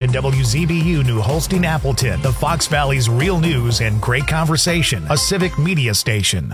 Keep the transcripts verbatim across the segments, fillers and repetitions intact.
and W Z B U New Holstein Appleton, the Fox Valley's real news and great conversation, a civic media station.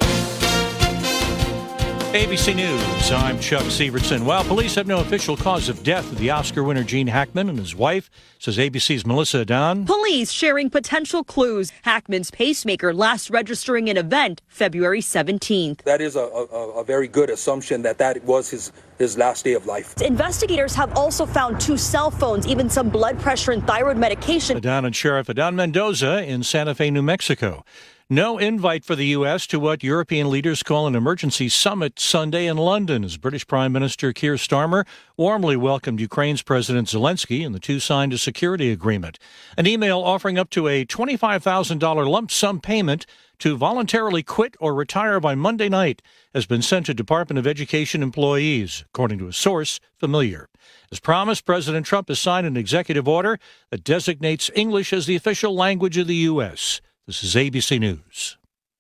A B C News, I'm Chuck Severson. While police have no official cause of death of the Oscar winner Gene Hackman and his wife, says A B C's Melissa Dunn. Police sharing potential clues. Hackman's pacemaker last registering an event February seventeenth. That is a, a, a very good assumption that that was his, his last day of life. Investigators have also found two cell phones, even some blood pressure and thyroid medication. Adan and Sheriff Adan Mendoza in Santa Fe, New Mexico. No invite for the U S to what European leaders call an emergency summit Sunday in London, as British Prime Minister Keir Starmer warmly welcomed Ukraine's President Zelensky, and the two signed a security agreement. An email offering up to a twenty-five thousand dollars lump sum payment to voluntarily quit or retire by Monday night has been sent to Department of Education employees, according to a source familiar. As promised, President Trump has signed an executive order that designates English as the official language of the U S This is A B C News.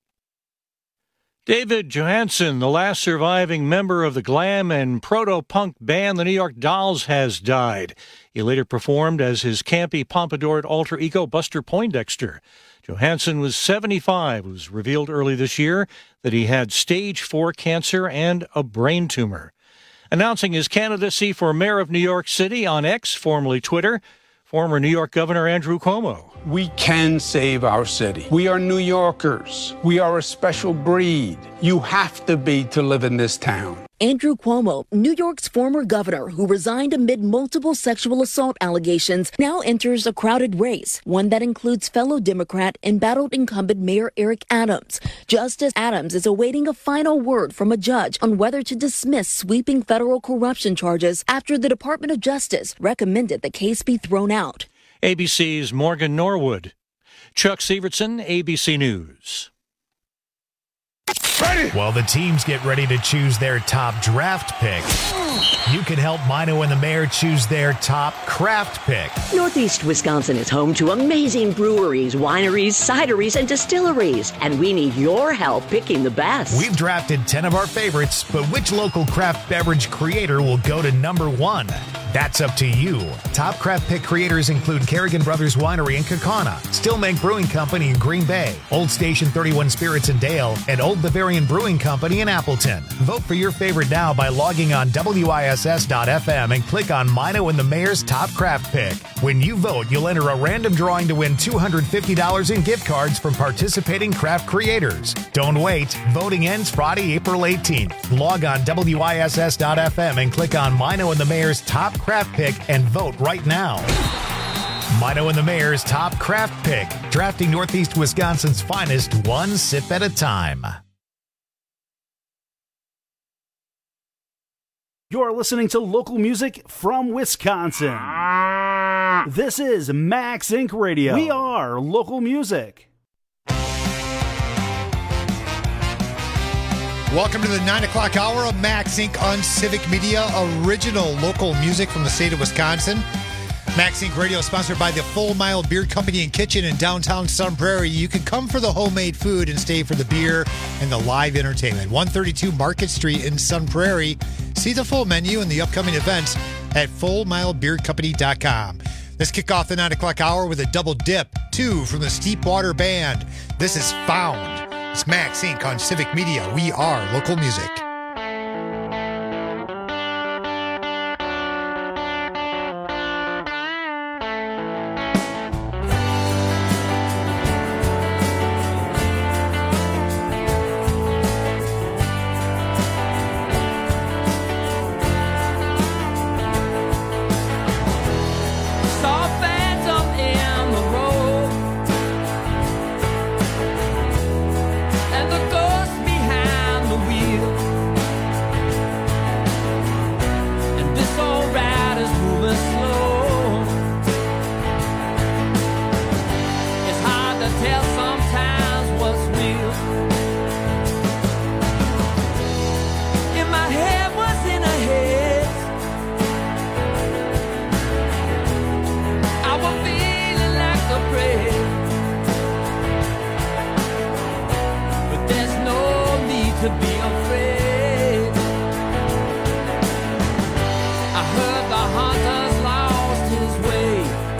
David Johansen, the last surviving member of the glam and proto-punk band the New York Dolls, has died. He later performed as his campy, pompadoured alter ego Buster Poindexter. Johansen was seventy-five. It was revealed early this year that he had stage four cancer and a brain tumor. Announcing his candidacy for mayor of New York City on X, formerly Twitter, former New York Governor Andrew Cuomo. We can save our city. We are New Yorkers. We are a special breed. You have to be to live in this town. Andrew Cuomo, New York's former governor who resigned amid multiple sexual assault allegations, now enters a crowded race, one that includes fellow Democrat embattled incumbent Mayor Eric Adams. Justice Adams is awaiting a final word from a judge on whether to dismiss sweeping federal corruption charges after the Department of Justice recommended the case be thrown out. A B C's Morgan Norwood. Chuck Severson, A B C News. Ready. While the teams get ready to choose their top draft pick, you can help Mino and the Mayor choose their top craft pick. Northeast Wisconsin is home to amazing breweries, wineries, cideries, and distilleries, and we need your help picking the best. We've drafted ten of our favorites, but which local craft beverage creator will go to number one? That's up to you. Top craft pick creators include Kerrigan Brothers Winery in Kaukauna, Stillmank Brewing Company in Green Bay, Old Station thirty-one Spirits in Dale, and Old Bavarian Brewing Company in Appleton. Vote for your favorite now by logging on W I S S dot F M and click on Mino and the Mayor's Top Craft Pick. When you vote, you'll enter a random drawing to win two hundred fifty dollars in gift cards from participating craft creators. Don't wait. Voting ends Friday, April eighteenth. Log on W I S S dot F M and click on Mino and the Mayor's Top Craft Pick and vote right now. Mino and the Mayor's Top Craft Pick, drafting Northeast Wisconsin's finest one sip at a time. You're listening to local music from Wisconsin. This is Max Inc Radio. We are local music. Welcome to the nine o'clock hour of Max Incorporated on Civic Media, original local music from the state of Wisconsin. Max Incorporated Radio is sponsored by the Full Mile Beer Company and Kitchen in downtown Sun Prairie. You can come for the homemade food and stay for the beer and the live entertainment. one thirty-two Market Street in Sun Prairie. See the full menu and the upcoming events at full mile beer company dot com. Let's kick off the nine o'clock hour with a double dip, two from the Steepwater Band. This is Found. It's Max Incorporated on Civic Media. We are local music. I heard the hunter's lost his way.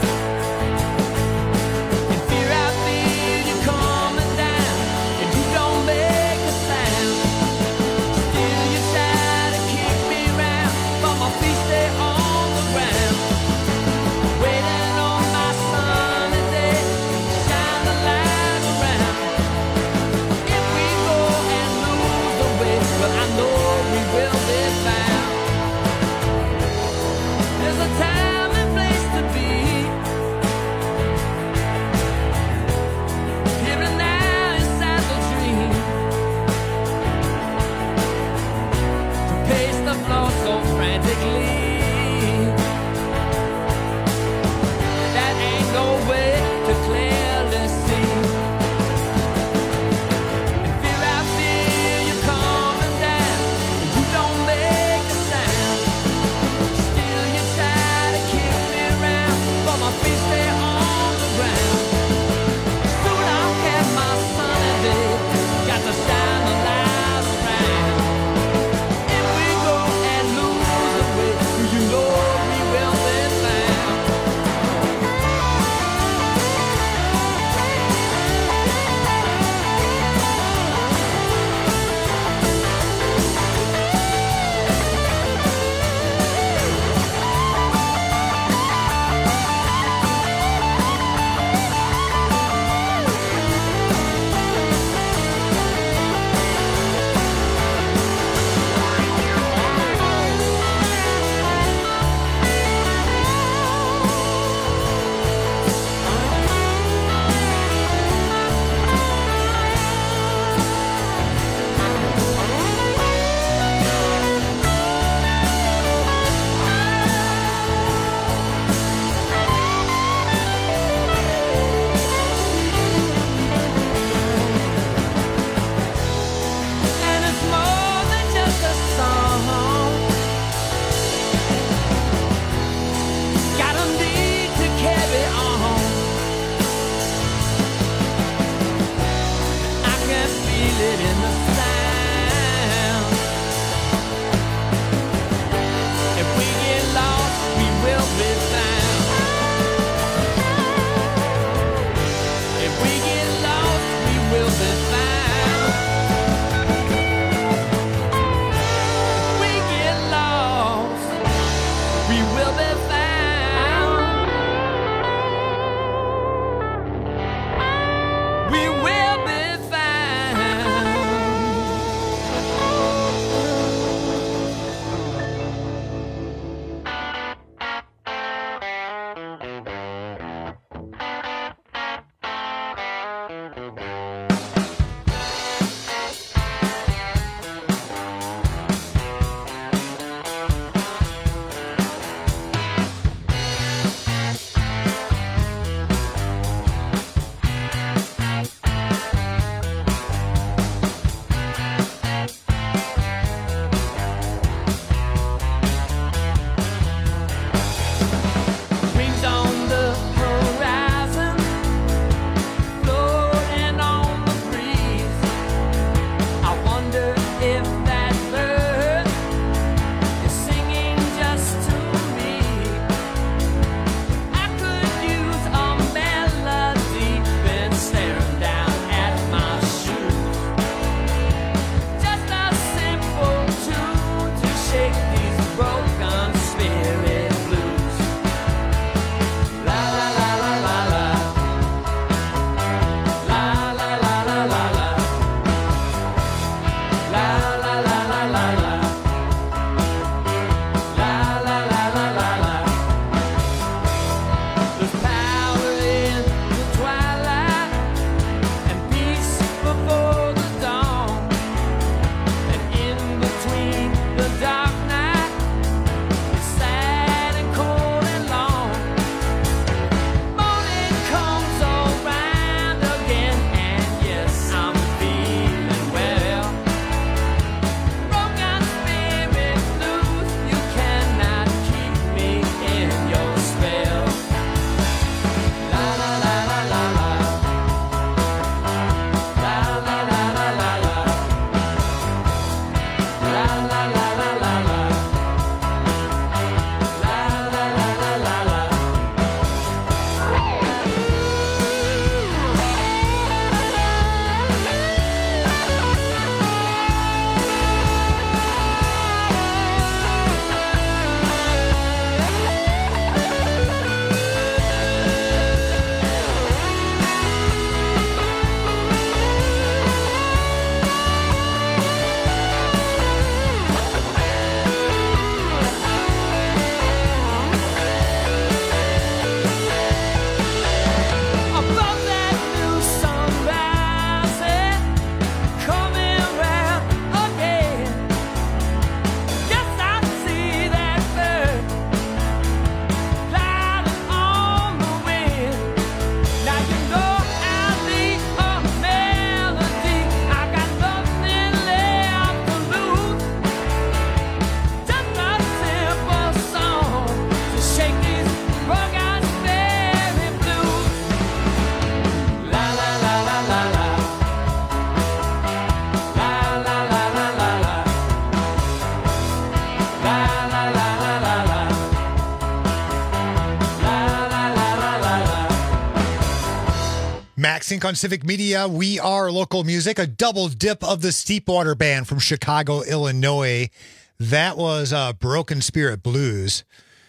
Max Inc on Civic Media. We are local music. A double dip of the Steepwater Band from Chicago, Illinois. That was uh, Broken Spirit Blues.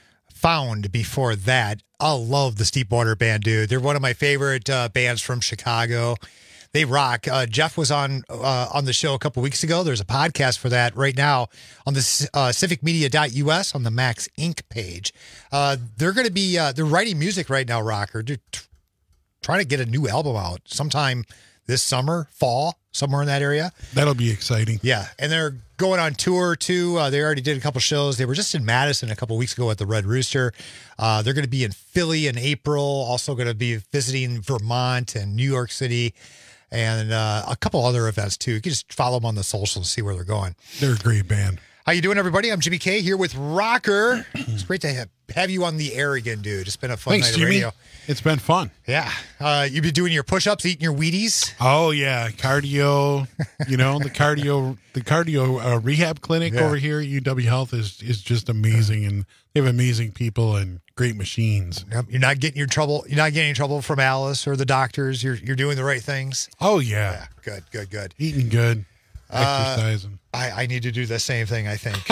Found before that. I love the Steepwater Band, dude. They're one of my favorite uh, bands from Chicago. They rock. Uh, Jeff was on uh, on the show a couple weeks ago. There's a podcast for that right now on the uh, civic media dot U S on the Max Inc page. Uh, they're going to be uh, they're writing music right now, Rocker. They're t- trying to get a new album out sometime this summer, fall, somewhere in that area. That'll be exciting. Yeah, and they're going on tour too. Uh, they already did a couple shows. They were just in Madison a couple weeks ago at the Red Rooster. Uh, they're going to be in Philly in April. Also going to be visiting Vermont and New York City. And uh, a couple other events, too. You can just follow them on the socials to see where they're going. They're a great band. How you doing, everybody? I'm Jimmy K here with Rocker. It's great to have, have you on the air again, dude. It's been a fun Thanks, night Jimmy. of radio. It's been fun. Yeah. Uh, you've been doing your push-ups, eating your Wheaties. Oh, yeah. Cardio, you know, the cardio the cardio uh, rehab clinic Yeah. over here at U W Health is, is just amazing. And they have amazing people and great machines. Yep. You're not getting your trouble. You're not getting in trouble from Alice or the doctors. You're you're doing the right things. Oh, yeah. Yeah. Good, good, good. Eating good, Uh, exercising. I, I need to do the same thing, I think.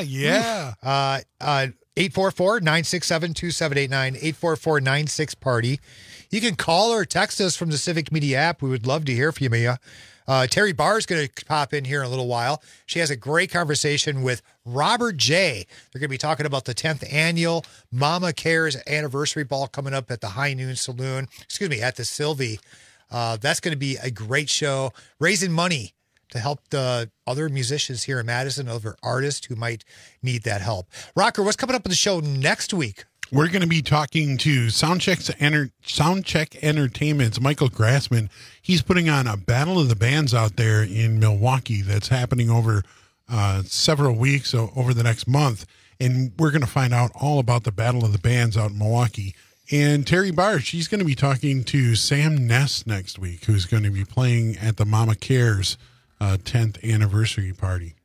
yeah. Uh, uh, eight four four, nine six seven, two seven eight nine, eight four four, nine six party. You can call or text us from the Civic Media app. We would love to hear from you, Mia. Uh, Terry Barr is going to pop in here in a little while. She has a great conversation with Robert J. They're going to be talking about the tenth annual Mama Cares anniversary ball coming up at the High Noon Saloon. Excuse me, at the Sylvie. Uh, that's going to be a great show, raising money to help the other musicians here in Madison, other artists who might need that help. Rocker, what's coming up on the show next week? We're going to be talking to Soundcheck's Enter- Soundcheck Entertainment's Michael Grassman. He's putting on a Battle of the Bands out there in Milwaukee that's happening over uh, several weeks, so over the next month. And we're going to find out all about the Battle of the Bands out in Milwaukee. And Terry Barr, she's going to be talking to Sam Ness next week, who's going to be playing at the Mama Cares uh, tenth anniversary party.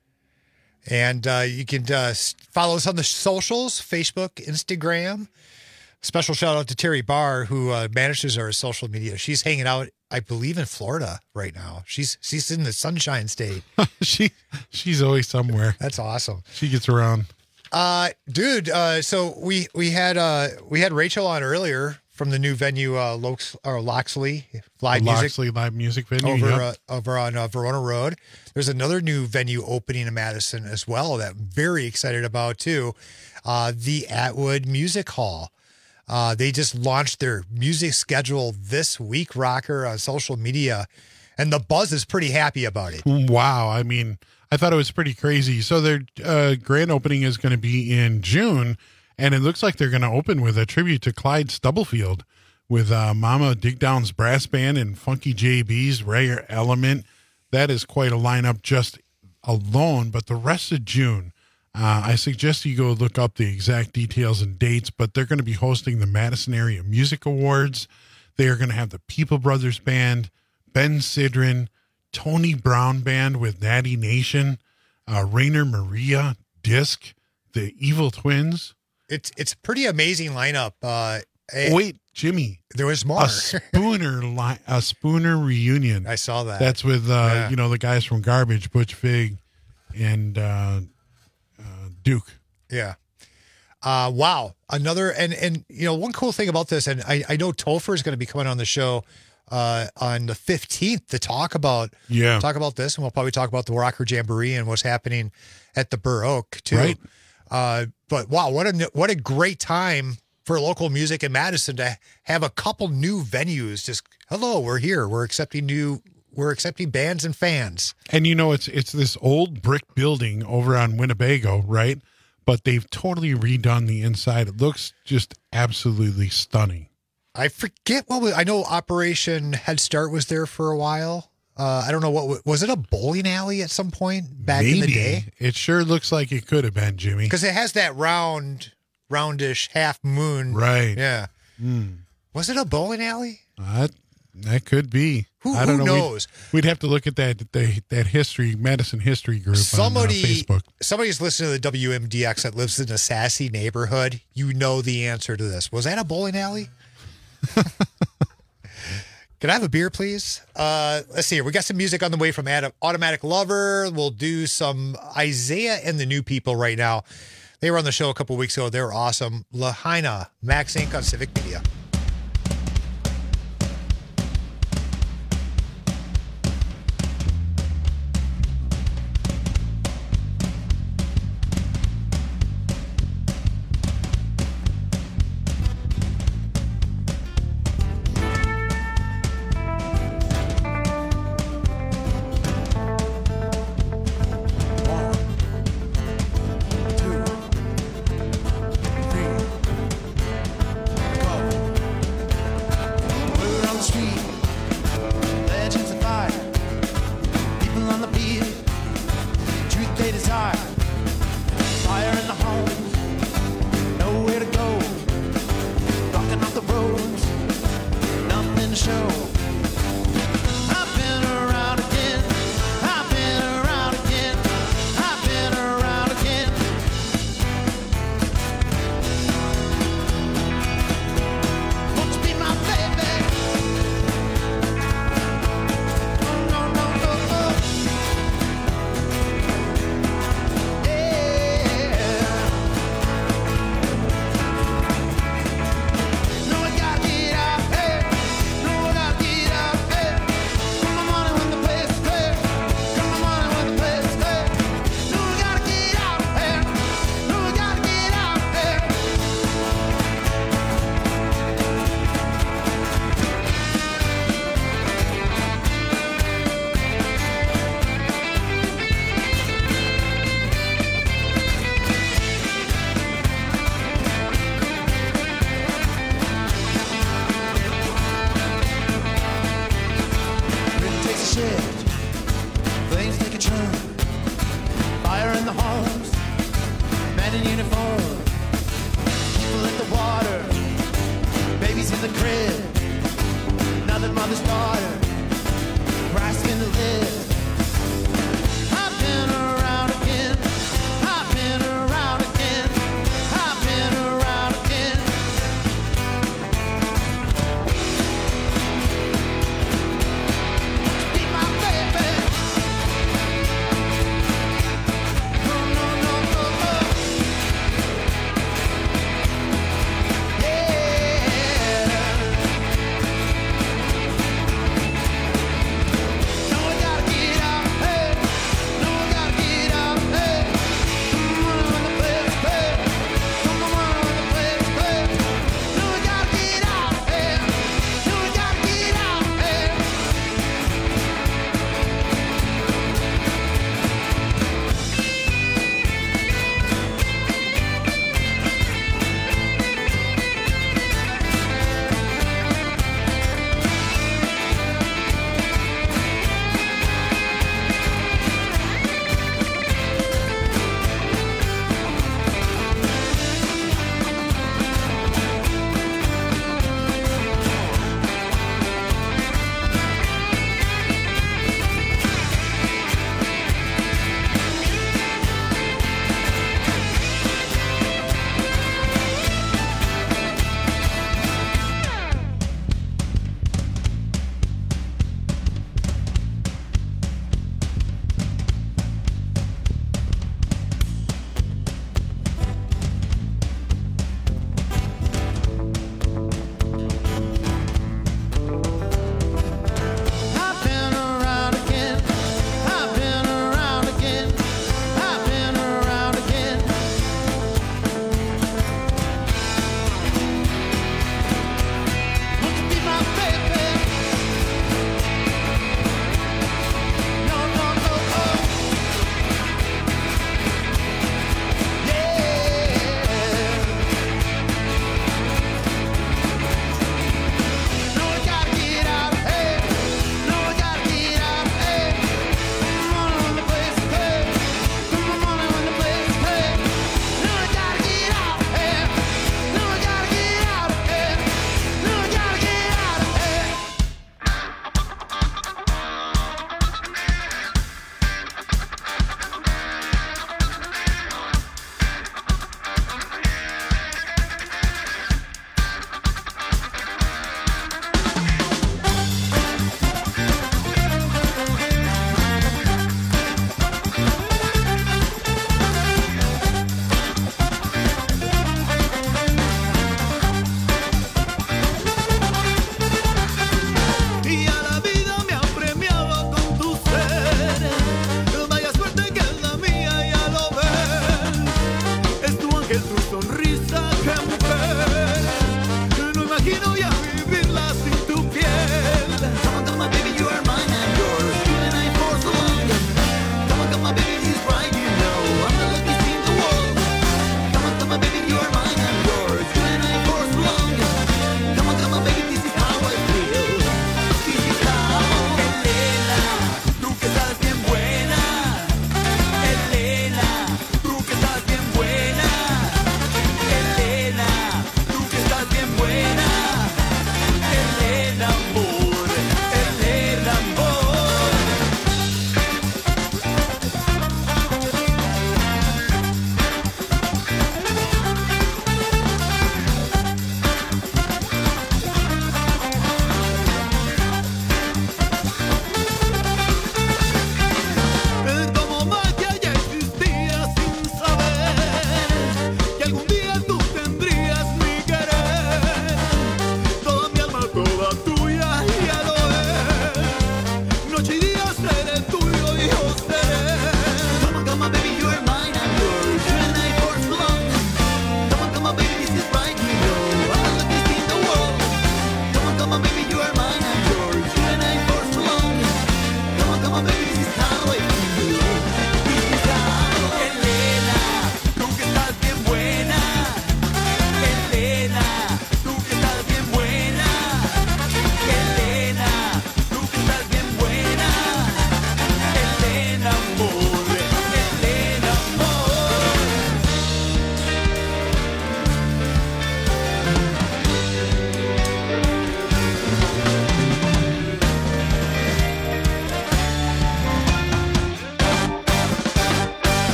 And uh, you can uh, follow us on the socials, Facebook, Instagram. Special shout out to Terry Barr, who uh, manages our social media. She's hanging out, I believe, in Florida right now. She's she's in the Sunshine State. she She's always somewhere. That's awesome. She gets around. Uh, dude, uh, so we we had uh, we had Rachel on earlier from the new venue, uh, Lokes, or Loxley Live the Music. Loxley Live Music venue. Over, yep. uh, over on uh, Verona Road. There's another new venue opening in Madison as well that I'm very excited about too. Uh, the Atwood Music Hall. Uh, they just launched their music schedule this week, Rocker, on social media, and the buzz is pretty happy about it. Wow. I mean, I thought it was pretty crazy. So their uh, grand opening is going to be in June, and it looks like they're going to open with a tribute to Clyde Stubblefield with uh, Mama Digdown's brass band and Funky J B's Rare Element. That is quite a lineup just alone, but the rest of June, uh, I suggest you go look up the exact details and dates, but they're going to be hosting the Madison Area Music Awards. They are going to have the People Brothers Band, Ben Sidran, Tony Brown Band with Natty Nation, uh, Rainer Maria, Disc, the Evil Twins. It's it's a pretty amazing lineup. Uh, Wait, Jimmy. There was more. A Spooner li- a Spooner reunion. I saw that. That's with uh, Yeah. you know, the guys from Garbage, Butch Vig, and uh, uh, Duke. Yeah. Uh, wow. Another, and, and, you know, one cool thing about this, and I, I know Topher is going to be coming on the show uh, on the fifteenth to talk about, Yeah. talk about this. And we'll probably talk about the Rocker Jamboree and what's happening at the Burr Oak too. Right. Uh, but wow, what a, what a great time for local music in Madison to have a couple new venues. Just, hello, we're here. We're accepting new, we're accepting bands and fans. And you know, it's it's this old brick building over on Winnebago, right? But they've totally redone the inside. It looks just absolutely stunning. I forget what was, I know Operation Head Start was there for a while. Uh, I don't know what was it a bowling alley at some point back Maybe. in the day? It sure looks like it could have been, Jimmy. Because it has that round, roundish half moon. Right. Yeah. Mm. Was it a bowling alley? That that could be. Who, I don't who know. knows? We'd, we'd have to look at that that, that history, Madison history group Somebody, on uh, Facebook. somebody's listening to the W M D X that lives in a sassy neighborhood. You know the answer to this. Was that a bowling alley? Can I have a beer, please? Uh, let's see here. We got some music on the way from Adam, Automatic Lover. We'll do some Isaiah and the New People right now. They were on the show a couple weeks ago. They were awesome. Lahaina, Max Incorporated on Civic Media.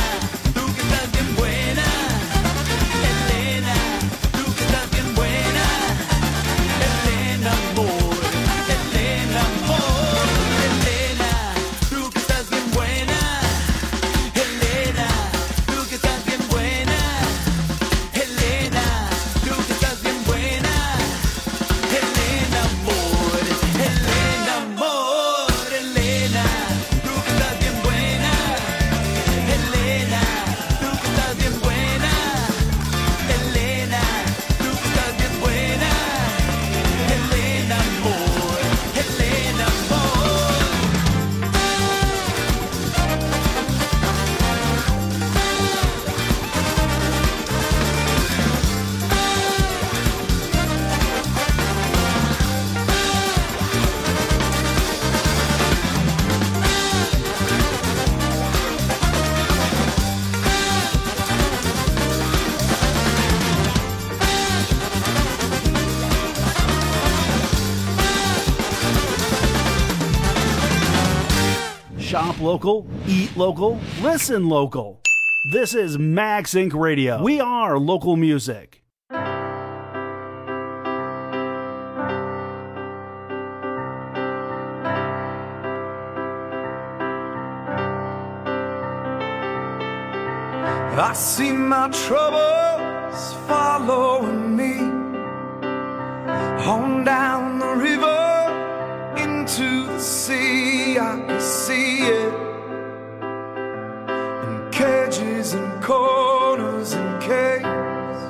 Shop local, eat local, listen local. This is Max Incorporated. Radio. We are local music. I see my troubles following me on down the river into the sea. I can see it in cages and corners and caves.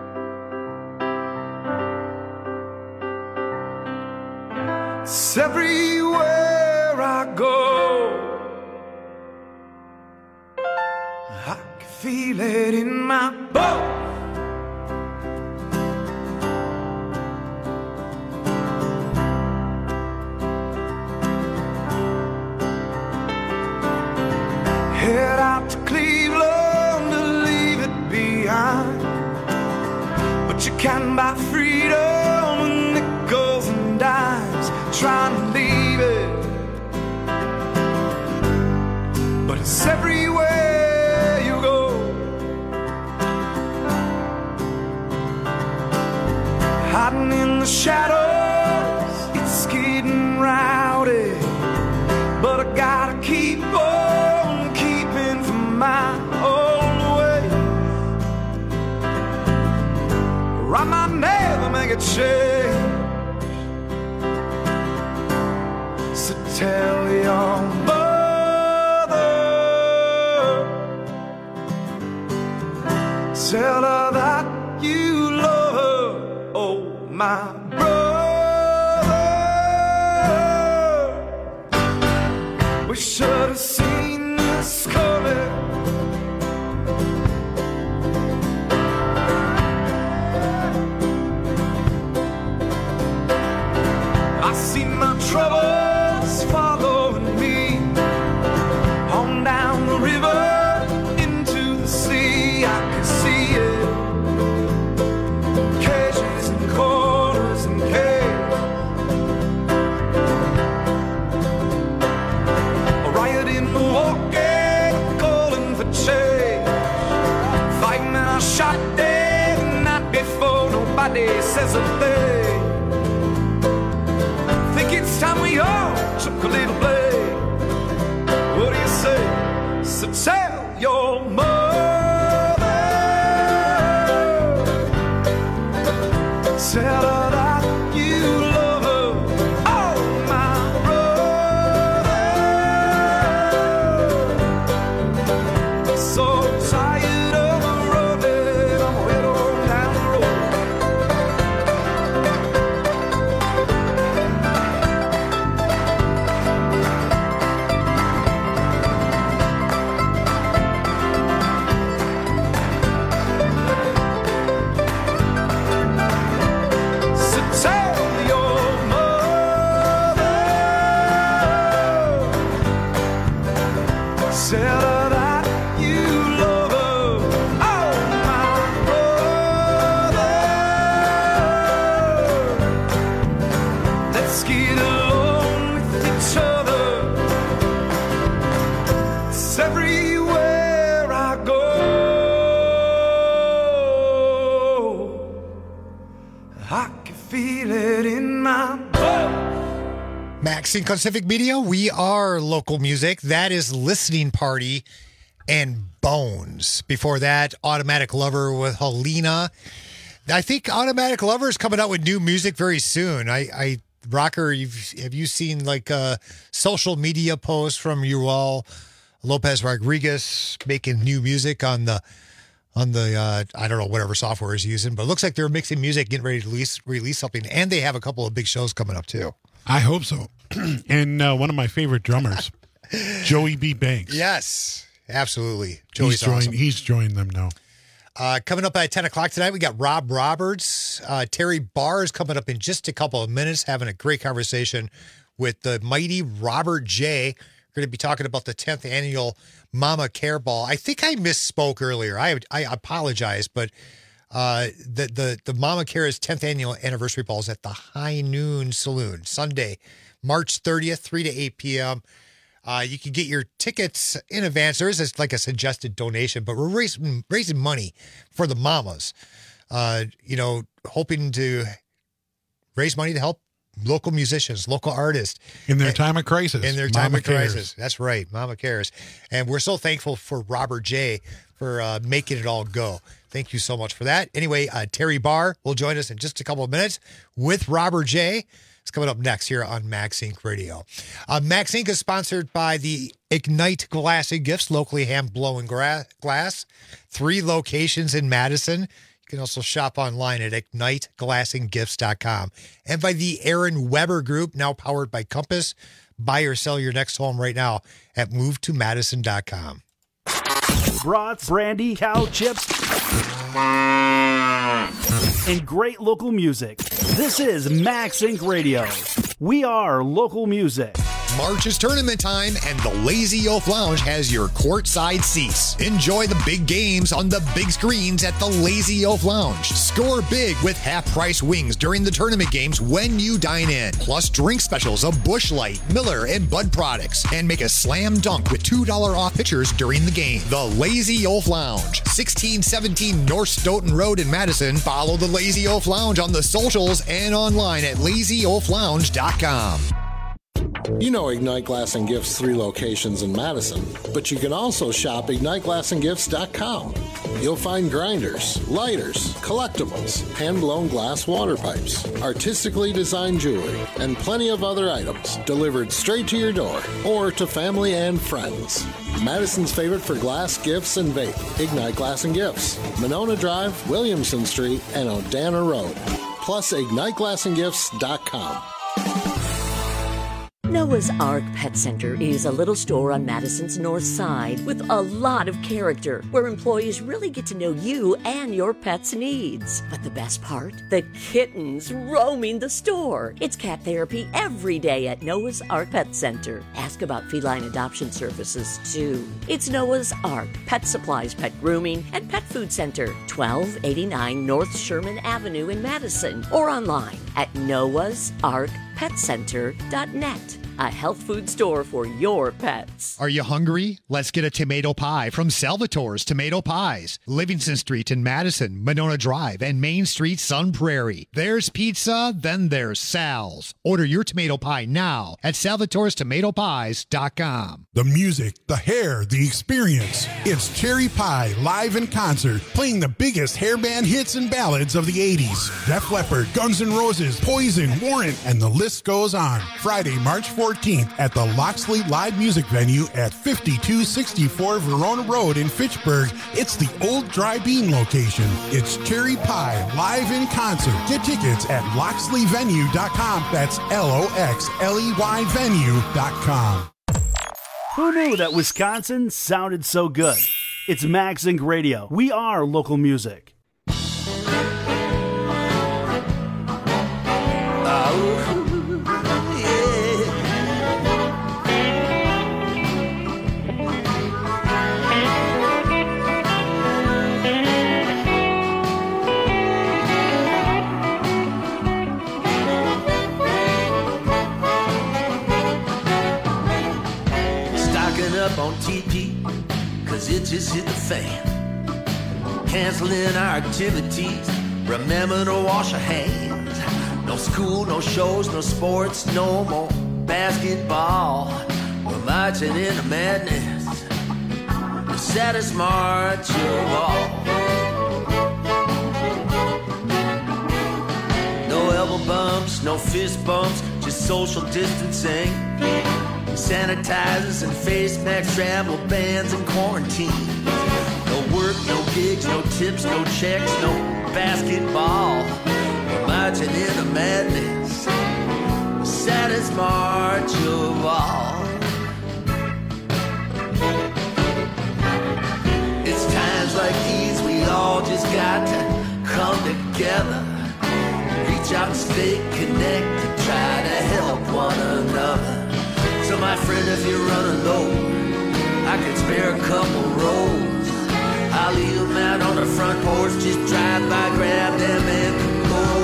It's everywhere I go. Feel it in my bones. Head out to Cleveland to leave it behind, but you can buy freedom with nickels and dimes. Trying to leave it, but it's everywhere. Hiding in the shadows, it's getting rowdy, but I gotta keep on keeping from my own way, or I might never make a change. So tell your mother, tell her that you love her. Oh, my brother, we should have seen this coming. I see my troubles following me on down the river into the sea. I can see it. Shot dead the night before, nobody says a thing. Think it's time we all took a little blame. What do you say? So tell your mother, tell her that you love her. Oh, my brother, so tired of tell her that you love her. Max Sync on Civic Media. We are local music. That is Listening Party and Bones. Before that, Automatic Lover with Helena. I think Automatic Lover is coming out with new music very soon. I, I Rocker, you've, have you seen like a social media posts from you all? Lopez Rodriguez making new music on the on the uh, I don't know whatever software he's using, but it looks like they're mixing music, getting ready to release release something, and they have a couple of big shows coming up too. I hope so. And uh, one of my favorite drummers, Joey B. Banks. Yes, absolutely. Joey's he's joined, awesome. He's joined them now. Uh, coming up at ten o'clock tonight, we got Rob Roberts. Uh, Terry Barr is coming up in just a couple of minutes, having a great conversation with the mighty Robert J. We're going to be talking about the tenth annual Mama Care Ball. I think I misspoke earlier. I I apologize, but uh, the the the Mama Care's tenth annual anniversary ball is at the High Noon Saloon, Sunday, March thirtieth, three to eight p.m. Uh, you can get your tickets in advance. There is a, like a suggested donation, but we're raising raising money for the mamas. Uh, you know, hoping to raise money to help local musicians, local artists. In their time of crisis. In their time Mama of crisis. cares. That's right. Mama cares. And we're so thankful for Robert J. for uh, making it all go. Thank you so much for that. Anyway, uh, Terry Barr will join us in just a couple of minutes with Robert J. It's coming up next here on Max Inc Radio. Uh, Max Inc is sponsored by the Ignite Glass and Gifts, locally hand-blown gra- glass. Three locations in Madison. You can also shop online at ignite glass and gifts dot com. And by the Aaron Weber Group, now powered by Compass. Buy or sell your next home right now at move to madison dot com. Brats, brandy, cow chips, and great local music. This is Max Inc Radio. We are local music. March is tournament time, and the Lazy Oaf Lounge has your courtside seats. Enjoy the big games on the big screens at the Lazy Oaf Lounge. Score big with half-price wings during the tournament games when you dine in. Plus drink specials of Busch Light, Miller, and Bud products. And make a slam dunk with two dollars off pitchers during the game. The Lazy Oaf Lounge, sixteen seventeen North Stoughton Road in Madison. Follow the Lazy Oaf Lounge on the socials and online at lazy oaf lounge dot com. You know Ignite Glass and Gifts' three locations in Madison, but you can also shop ignite glass and gifts dot com. You'll find grinders, lighters, collectibles, hand-blown glass water pipes, artistically designed jewelry, and plenty of other items delivered straight to your door or to family and friends. Madison's favorite for glass, gifts, and vape, Ignite Glass and Gifts, Monona Drive, Williamson Street, and Odana Road. Plus ignite glass and gifts dot com. Noah's Ark Pet Center is a little store on Madison's north side with a lot of character, where employees really get to know you and your pet's needs. But the best part? The kittens roaming the store. It's cat therapy every day at Noah's Ark Pet Center. Ask about feline adoption services, too. It's Noah's Ark Pet Supplies, Pet Grooming, and Pet Food Center, twelve eighty-nine North Sherman Avenue in Madison, or online at noahs ark pet center dot net. A health food store for your pets. Are you hungry? Let's get a tomato pie from Salvatore's Tomato Pies. Livingston Street in Madison, Monona Drive, and Main Street, Sun Prairie. There's pizza, then there's Sal's. Order your tomato pie now at salvatores tomato pies dot com. The music, the hair, the experience. It's Cherry Pie live in concert, playing the biggest hair band hits and ballads of the eighties. Def Leppard, Guns N' Roses, Poison, Warrant, and the list goes on. Friday, March fourteenth at the Loxley Live Music Venue at fifty-two sixty-four Verona Road in Fitchburg. It's the old Dry Bean location. It's Cherry Pie live in concert. Get tickets at loxley venue dot com. That's L O X L E Y venue dot com. Who knew that Wisconsin sounded so good? It's Max Inc Radio. We are local music. On T P, cause it just hit the fan. Canceling our activities, remember to wash your hands. No school, no shows, no sports, no more. basketball. We're marching into madness, the saddest march of all. No elbow bumps, no fist bumps, just social distancing. Sanitizers and face masks, travel bans and quarantine. No work, no gigs, no tips, no checks, no basketball. We're marching into madness, the saddest march of all. It's times like these we all just got to come together, reach out and stay connected, try to help one another. So my friend, if you're running low, I could spare a couple rows. I'll leave them out on the front porch, just drive by, grab them and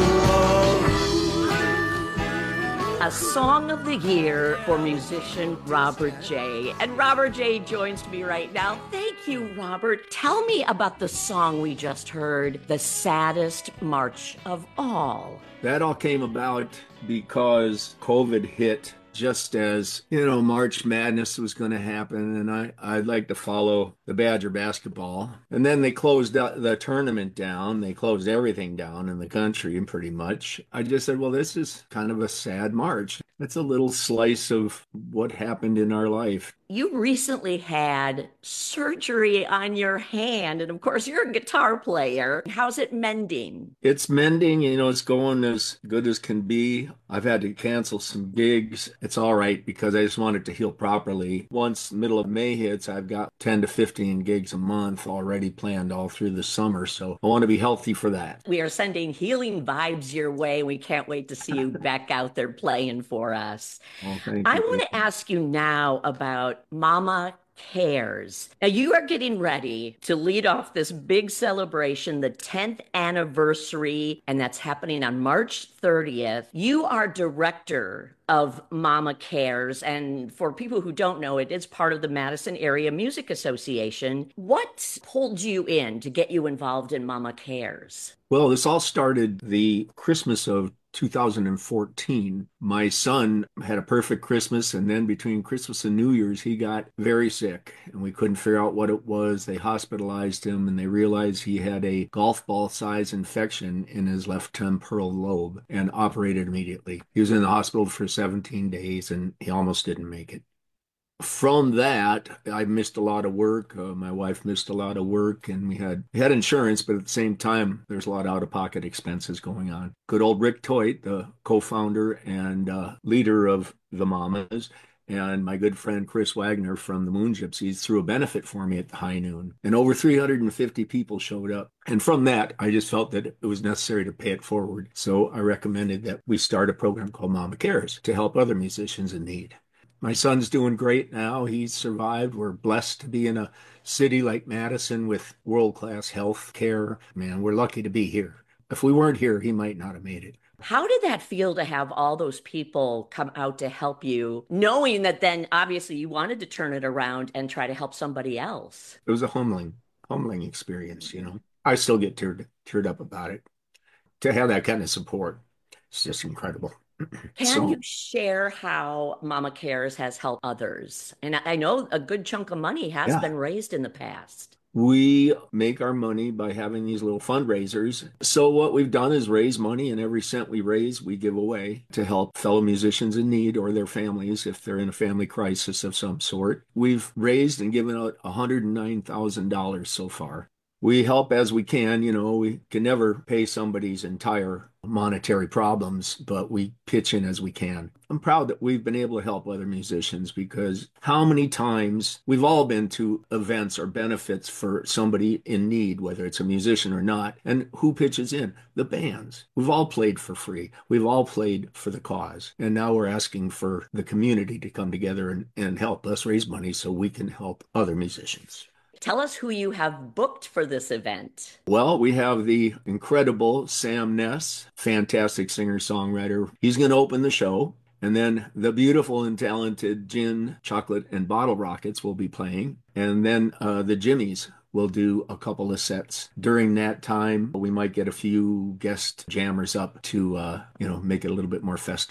go. A song of the year for musician Robert J. And Robert J. joins me right now. Thank you, Robert. Tell me about the song we just heard, The Saddest March of All. That all came about because COVID hit just as, you know, March Madness was going to happen, and I, I'd like to follow the Badger basketball. And then they closed the tournament down. They closed everything down in the country, pretty much. I just said, well, this is kind of a sad March. It's a little slice of what happened in our life. You recently had surgery on your hand, and of course, you're a guitar player. How's it mending? It's mending, you know, it's going as good as can be. I've had to cancel some gigs. It's all right because I just want it to heal properly. Once the middle of May hits, I've got ten to fifteen gigs a month already planned all through the summer, so I want to be healthy for that. We are sending healing vibes your way. We can't wait to see you back out there playing for us. Oh, thank I you. want to ask you now about Mama Cares. Now, you are getting ready to lead off this big celebration, the tenth anniversary, and that's happening on March thirtieth. You are director of Mama Cares, and for people who don't know, it is part of the Madison Area Music Association. What pulled you in to get you involved in Mama Cares? Well, this all started the Christmas of two thousand fourteen. My son had a perfect Christmas, and then between Christmas and New Year's, he got very sick, and we couldn't figure out what it was. They hospitalized him, and they realized he had a golf ball size infection in his left temporal lobe and operated immediately. He was in the hospital for seventeen days, and he almost didn't make it. From that, I missed a lot of work. Uh, my wife missed a lot of work, and we had we had insurance, but at the same time, there's a lot of out-of-pocket expenses going on. Good old Rick Toit, the co-founder and uh, leader of the Mamas, and my good friend Chris Wagner from the Moon Gypsies threw a benefit for me at the High Noon, and over three hundred fifty people showed up. And from that, I just felt that it was necessary to pay it forward. So I recommended that we start a program called Mama Cares to help other musicians in need. My son's doing great now. He's survived. We're blessed to be in a city like Madison with world-class health care. Man, we're lucky to be here. If we weren't here, he might not have made it. How did that feel to have all those people come out to help you, knowing that then obviously you wanted to turn it around and try to help somebody else? It was a humbling, humbling experience, you know. I still get teared, teared up about it. To have that kind of support, it's just incredible. Can So- you share how Mama Cares has helped others? And I I know a good chunk of money has Yeah. been raised in the past. We make our money by having these little fundraisers. So what we've done is raise money, and every cent we raise, we give away to help fellow musicians in need or their families if they're in a family crisis of some sort. We've raised and given out one hundred nine thousand dollars so far. We help as we can. You know, we can never pay somebody's entire monetary problems, but we pitch in as we can. I'm proud that we've been able to help other musicians, because how many times we've all been to events or benefits for somebody in need, whether it's a musician or not, and who pitches in? The bands. We've all played for free. We've all played for the cause. And now we're asking for the community to come together and, and help us raise money so we can help other musicians. Tell us who you have booked for this event. Well, we have the incredible Sam Ness, fantastic singer-songwriter. He's going to open the show. And then the beautiful and talented Gin, Chocolate, and Bottle Rockets will be playing. And then uh, the Jimmies will do a couple of sets. During that time, we might get a few guest jammers up to, uh, you know, make it a little bit more festive.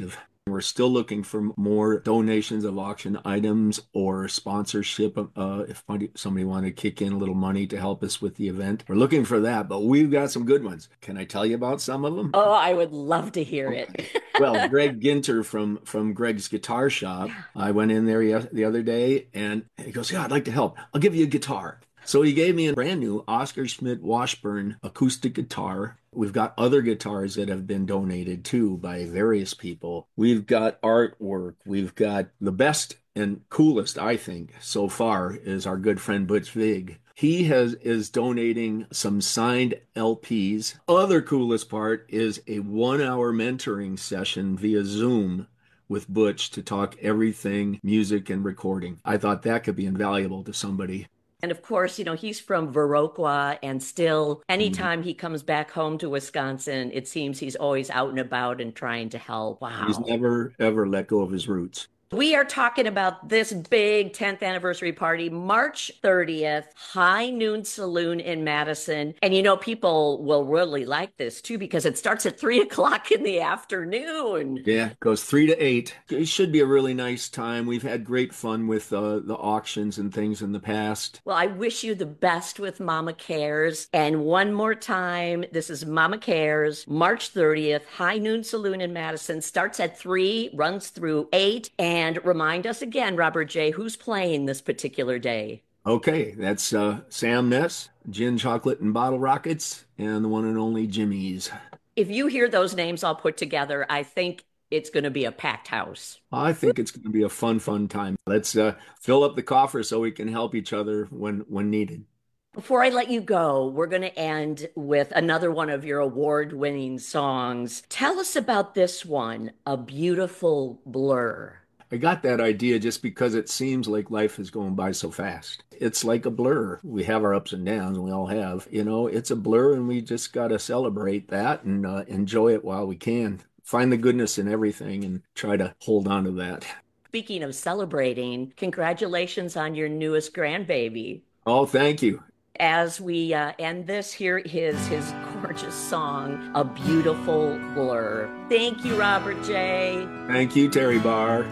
We're still looking for more donations of auction items or sponsorship. Uh, if somebody wanted to kick in a little money to help us with the event, we're looking for that, but we've got some good ones. Can I tell you about some of them? Oh, I would love to hear it. Well, Greg Ginter from, from Greg's Guitar Shop, I went in there the other day and he goes, yeah, I'd like to help. I'll give you a guitar. So he gave me a brand new Oscar Schmidt Washburn acoustic guitar. We've got other guitars that have been donated too by various people. We've got artwork. We've got the best and coolest, I think, so far is our good friend Butch Vig. He has is donating some signed L Ps. Other coolest part is a one-hour mentoring session via Zoom with Butch to talk everything music and recording. I thought that could be invaluable to somebody. And of course, you know, he's from Viroqua, and still anytime mm-hmm. he comes back home to Wisconsin, it seems he's always out and about and trying to help. Wow. He's never, ever let go of his roots. We are talking about this big tenth anniversary party, March thirtieth, High Noon Saloon in Madison. And you know, people will really like this too, because it starts at three o'clock in the afternoon. Yeah, it goes three to eight. It should be a really nice time. We've had great fun with uh, the auctions and things in the past. Well, I wish you the best with Mama Cares. And one more time, this is Mama Cares, March thirtieth, High Noon Saloon in Madison. Starts at three, runs through eight. And And remind us again, Robert J., who's playing this particular day? Okay, that's uh, Sam Ness, Gin Chocolate and Bottle Rockets, and the one and only Jimmy's. If you hear those names all put together, I think it's going to be a packed house. I think it's going to be a fun, fun time. Let's uh, fill up the coffer so we can help each other when, when needed. Before I let you go, we're going to end with another one of your award-winning songs. Tell us about this one, A Beautiful Blur. I got that idea just because it seems like life is going by so fast. It's like a blur. We have our ups and downs, and we all have. You know, it's a blur, and we just got to celebrate that and uh, enjoy it while we can. Find the goodness in everything and try to hold on to that. Speaking of celebrating, congratulations on your newest grandbaby. Oh, thank you. As we uh, end this, here is his gorgeous song, A Beautiful Blur. Thank you, Robert J. Thank you, Terry Barr.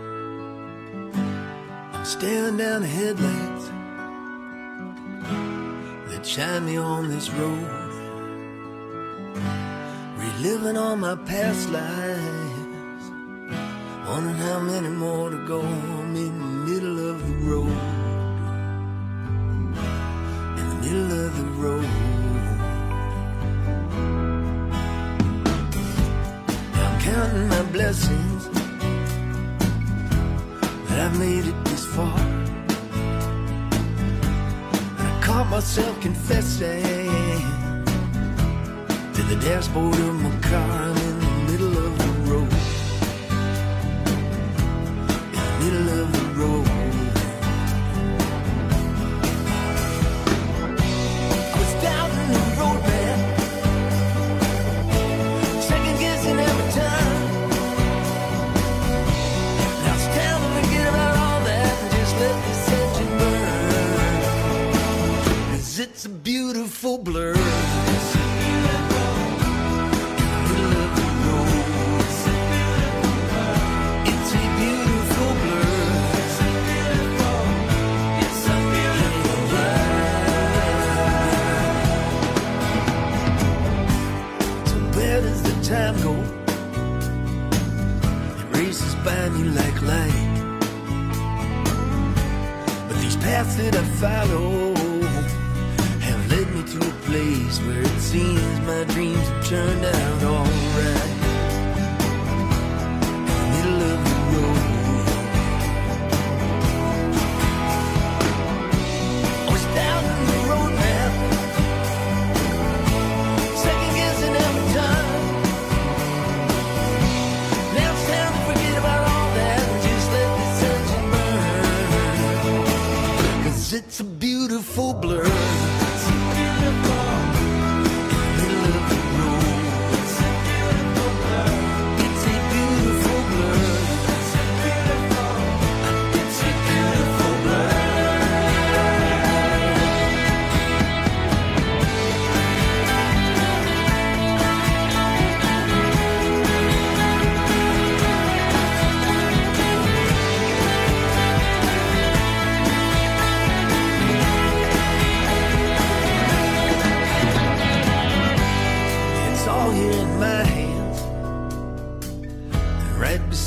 Staring down the headlights that shine me on this road, reliving all my past lives, wondering how many more to go. I'm in the middle of the road, in the middle of the road. Now I'm counting my blessings that I made it this far. I caught myself confessing to the dashboard of my car. I'm in the middle of the road, in the middle of the road. I was down in the road, man, second guessing every time. It's a beautiful blur. It's a beautiful middle of the road. It's a beautiful blur. It's a beautiful, it's a beautiful blur. So where does the time go? It races by me like light. But these paths that I follow led me to a place where it seems my dreams have turned out all right. In the middle of the road, I was down in the road, man, second guessing every time. Now it's time to forget about all that and just let this engine burn. 'Cause it's a beautiful blur.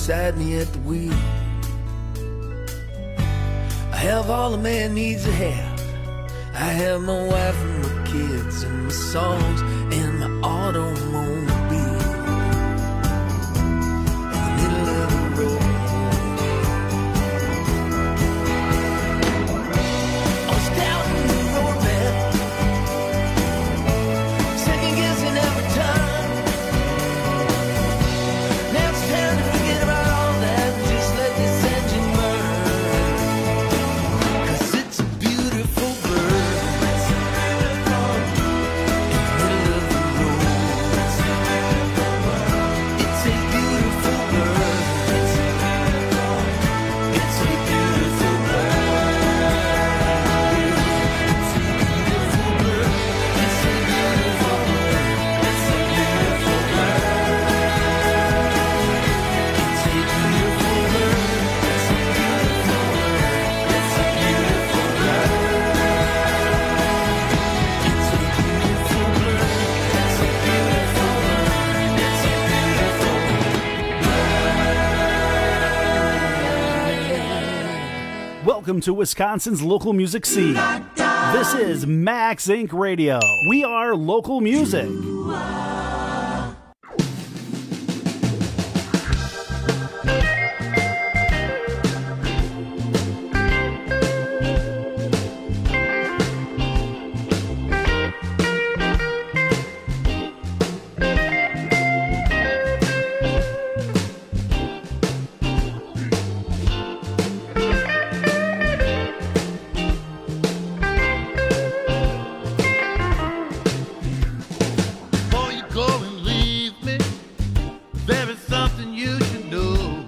beside me at the wheel. I have all a man needs to have. I have my wife and my kids and my songs and my automobile. In the middle of the road, I was down in the road bed, second guessing every time. Now it's time to forget about all that and just let this engine burn. 'Cause it's a beautiful bird in the middle of the road. It's a beautiful bird. It's a beautiful bird. It's a beautiful bird. It's a beautiful bird. It's a beautiful bird. It's a beautiful bird. It's a beautiful bird. It's a beautiful bird. It's a beautiful bird. It's a beautiful bird. It's a beautiful bird. It's a beautiful bird. Welcome to Wisconsin's local music scene. This is Max Inc Radio. We are local music. Before you go and leave me, there is something you should know.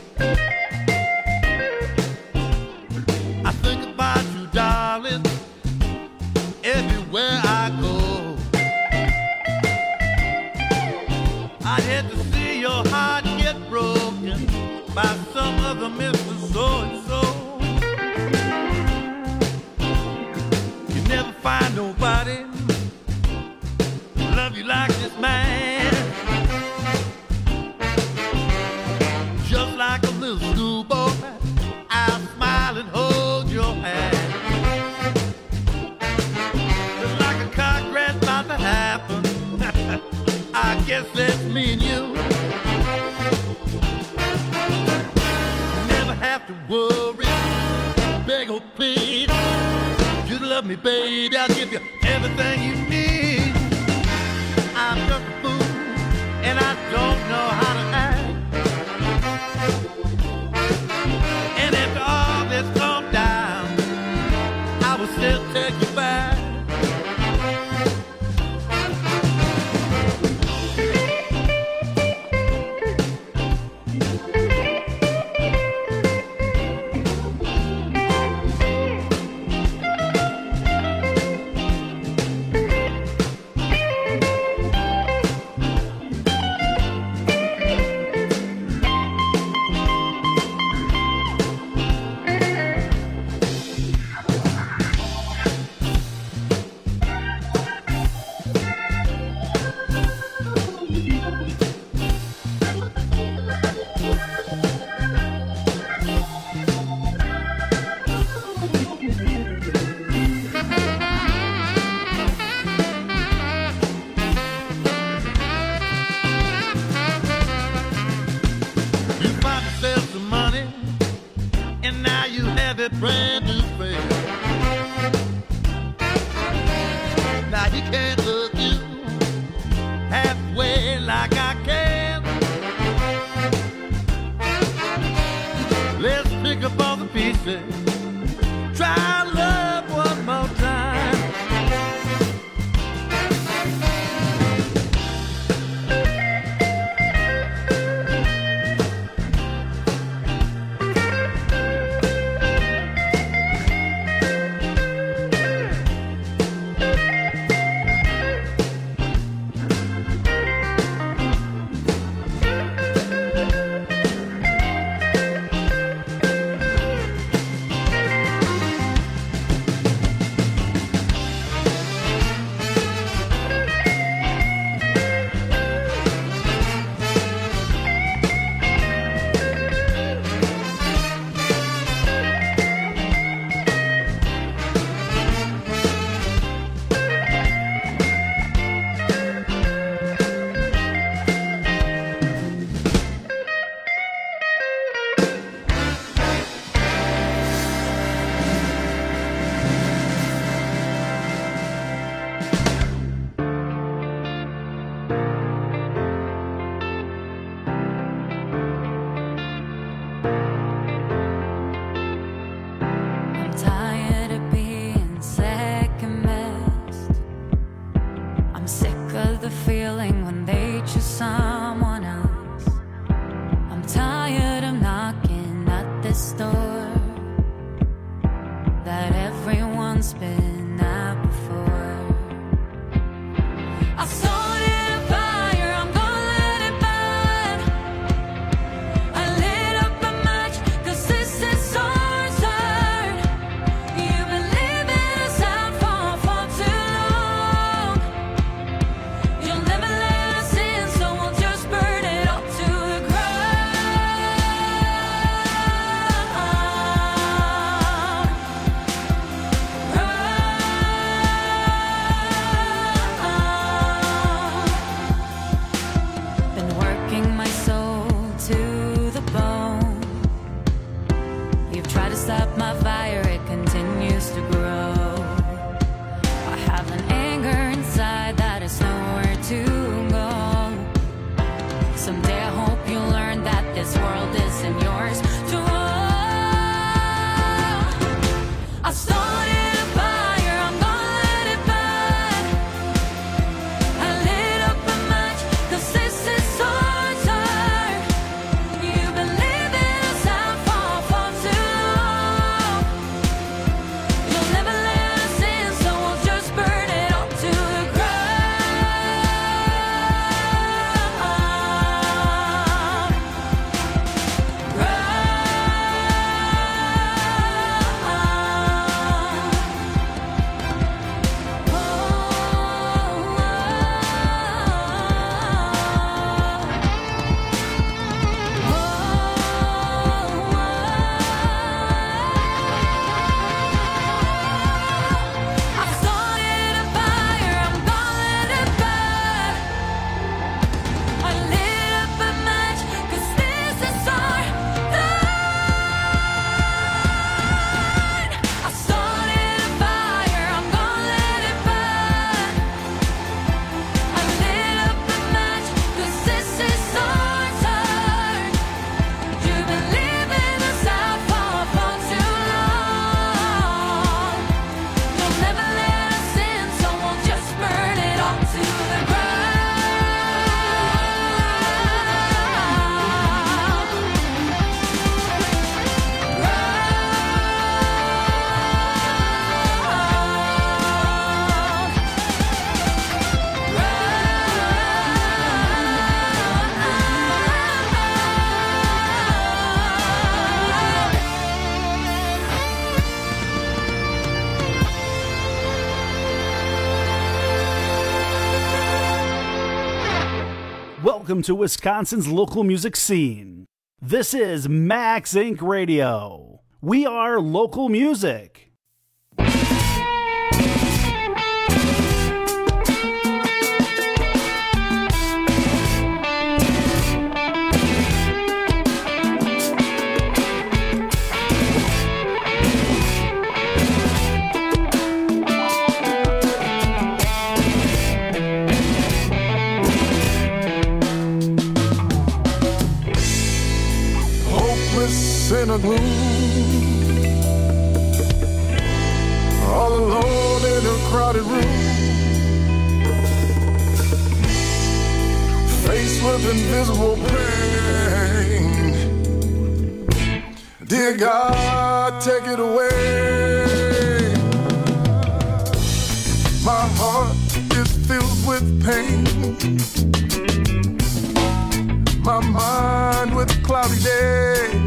I think about you, darling, everywhere I go. I hate to see your heart get broken by some other Mister So-and-so. You never find nobody love you like this man. Just like a little schoolboy, I'll smile and hold your hand. Just like a car crash about to happen, I guess that's me and you. Never have to worry, beg or plead. You love me, baby, I'll give you everything you need. I'm just a fool, and I don't know how to act. And after all this calmed down, I will still take you back. You bought yourself some money, and now you have a brand new friend. Now he can't hug you halfway like I can. Let's pick up all the pieces, try love one more time. feeling when they choose someone else. I'm tired of knocking at this door that everyone's been at before. I started a fire, I'm gonna let it burn. I lit up a match, cause this is our turn. You've been living us out for far too long. You'll never let us in, so we'll just burn it up to the ground. Been working my soul to the bone. You've tried to stop my fire, it continues to grow. I have an anger inside that is nowhere to go. Someday I hope you learn that this world isn't yours to own. I started a fire, I'm gonna let it burn. I lit up a match, cause this is our turn. You've been living us out for far too long. You'll never let us in, so we'll just burn it up to the I started a fire, I'm gonna let it burn. I lit up a match, cause this is our turn. I started a fire, I'm gonna let it burn. I lit up a match, cause this is our turn. You've been leaving us out for far too long. You'll never let us in, so we'll just burn it all to the Welcome to Wisconsin's local music scene. This is Max Inc Radio. We are local music. Hopeless in a gloom, all alone in a crowded room, faced with invisible pain. Dear God, take it away. My heart is filled with pain, my mind with cloudy days.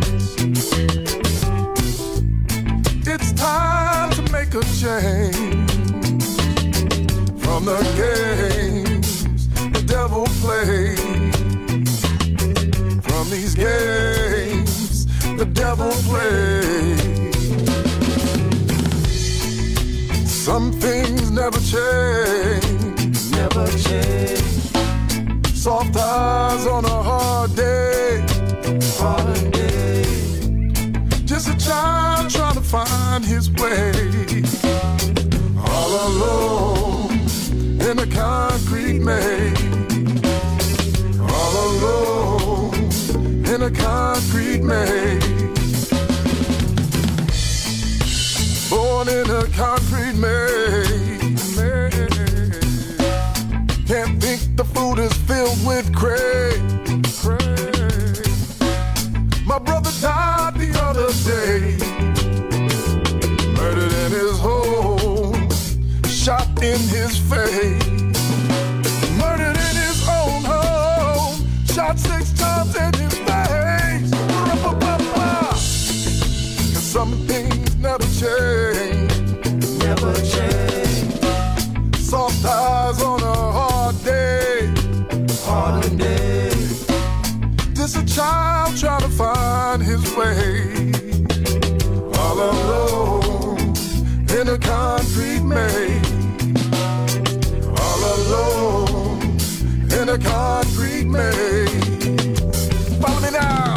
It's time to make a change from the games the devil plays. From these games the devil plays. Some things never change, never change. Soft eyes on a hard day, hard day. Just a child trying to find his way. All alone in a concrete maze. All alone in a concrete maze. Born in a concrete maze. Can't think the fool road is filled with craig. My brother died the other day, murdered in his home, shot in his face. Murdered in his own home, shot six times in his face. Cause some things never change, never change. Soft eyes on a hard day, hard day. Just a child trying to find his way, all alone in a concrete maze, all alone in a concrete maze. Follow me now.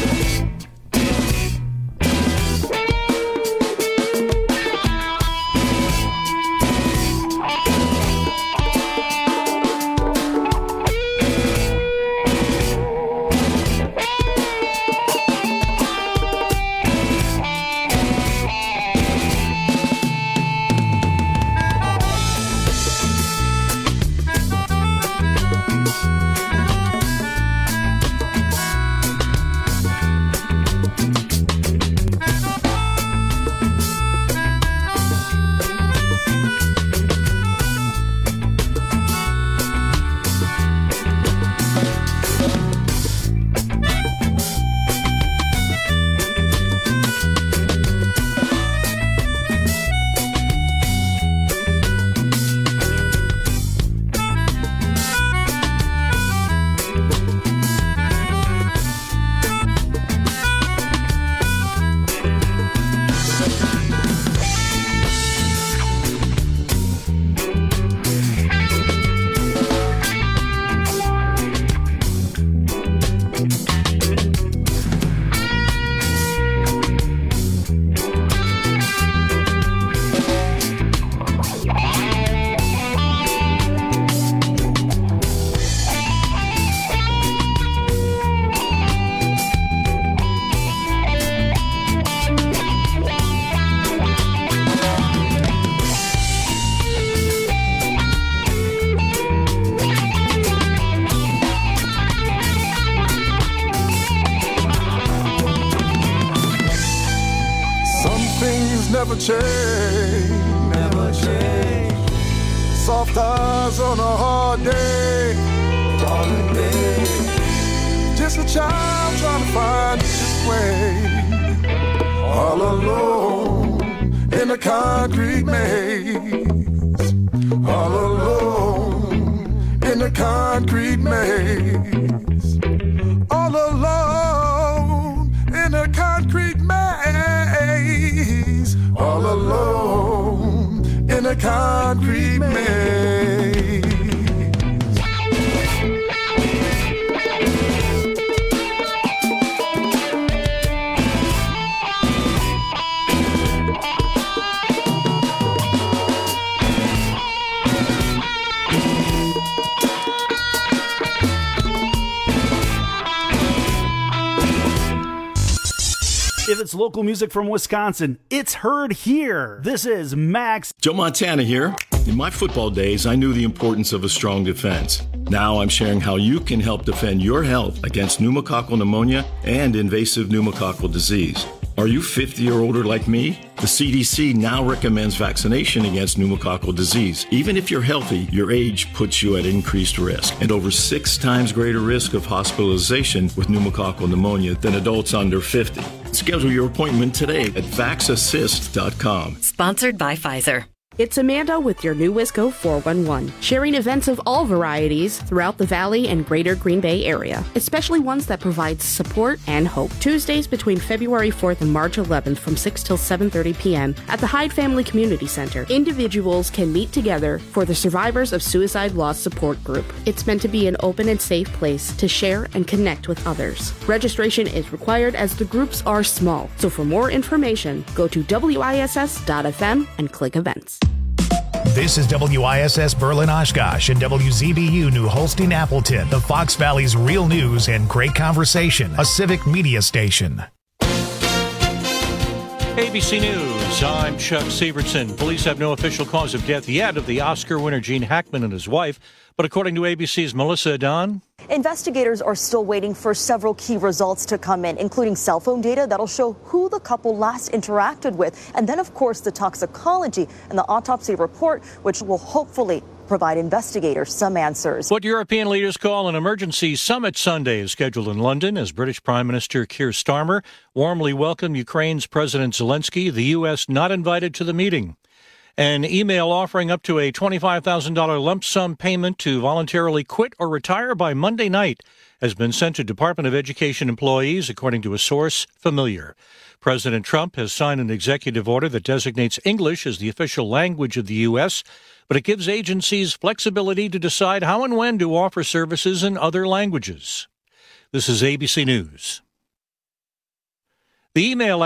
Never change, never change. Soft eyes on a hard day, hard day. Just a child trying to find his way, all alone in a concrete maze, all alone in a concrete maze, all alone in a concrete maze. All alone in a concrete maze. If it's local music from Wisconsin, it's heard here. This is Max. Joe Montana here. In my football days, I knew the importance of a strong defense. Now I'm sharing how you can help defend your health against pneumococcal pneumonia and invasive pneumococcal disease. Are you fifty or older like me? The C D C now recommends vaccination against pneumococcal disease. Even if you're healthy, your age puts you at increased risk and over six times greater risk of hospitalization with pneumococcal pneumonia than adults under fifty. Schedule your appointment today at vax assist dot com. Sponsored by Pfizer. It's Amanda with your new Wisco four one one, sharing events of all varieties throughout the Valley and greater Green Bay area, especially ones that provide support and hope. Tuesdays between February fourth and March eleventh from six till seven thirty p.m. at the Hyde Family Community Center. Individuals can meet together for the Survivors of Suicide Loss Support Group. It's meant to be an open and safe place to share and connect with others. Registration is required as the groups are small, so for more information, go to W I S S dot F M and click events. This is W I S S Berlin Oshkosh and W Z B U New Holstein Appleton, the Fox Valley's real news and great conversation, a civic media station. A B C News. News. I'm Chuck Severson. Police have no official cause of death yet of the Oscar winner Gene Hackman and his wife, but according to A B C's Melissa Adon, investigators are still waiting for several key results to come in, including cell phone data that'll show who the couple last interacted with, and then, of course, the toxicology and the autopsy report, which will hopefully provide investigators some answers. What European leaders call an emergency summit Sunday is scheduled in London as British Prime Minister Keir Starmer warmly welcomed Ukraine's President Zelensky, the U S not invited to the meeting. An email offering up to a twenty-five thousand dollars lump sum payment to voluntarily quit or retire by Monday night has been sent to Department of Education employees, according to a source familiar. President Trump has signed an executive order that designates English as the official language of the U S, but it gives agencies flexibility to decide how and when to offer services in other languages. This is A B C News. The email